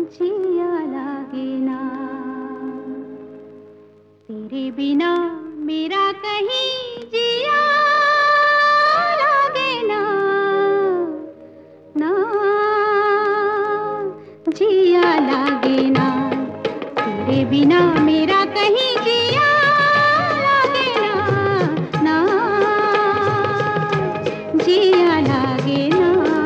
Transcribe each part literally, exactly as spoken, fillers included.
जिया लागे ना। तेरे बिना मेरा कहीं जिया लागे ना, ना जिया लागे ना। तेरे बिना मेरा कहीं जिया लागे ना, ना जिया लागे ना।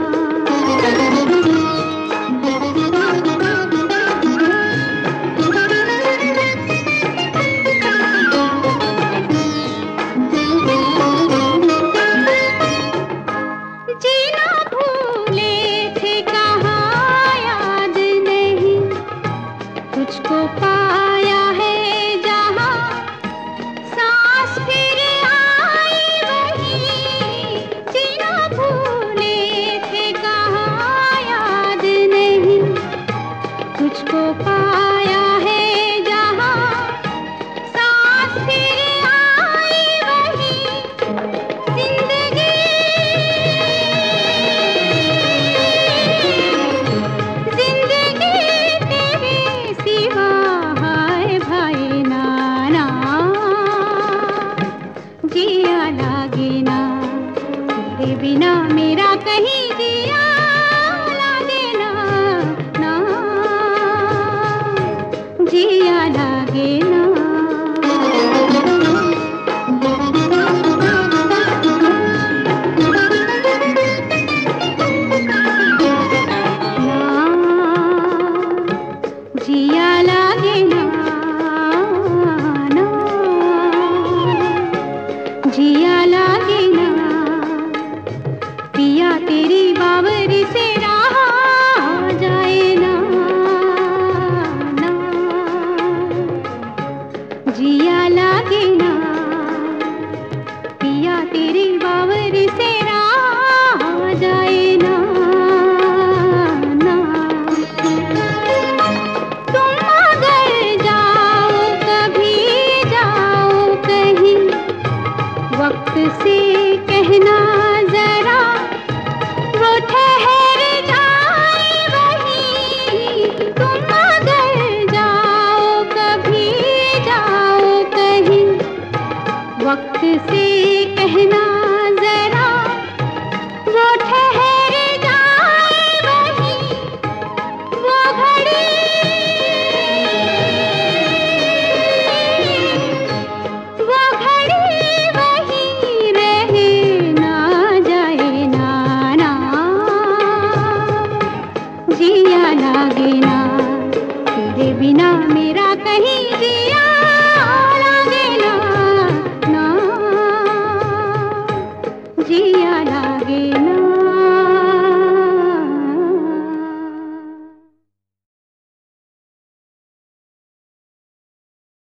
जीना भूले थे कहाँ याद नहीं, तुझको पाया है जहाँ सांस फिर आई वहीं। जीना भूले थे कहाँ याद नहीं, तुझको पाया है जहाँ सांस फिर आई वहीं। जिंदगी जिंदगी तेरे सिवा हाय भाई नाना, जिया लागे ना। तेरे बिना मेरा कहीं जिया लागे ना, ना जिया लागे ना।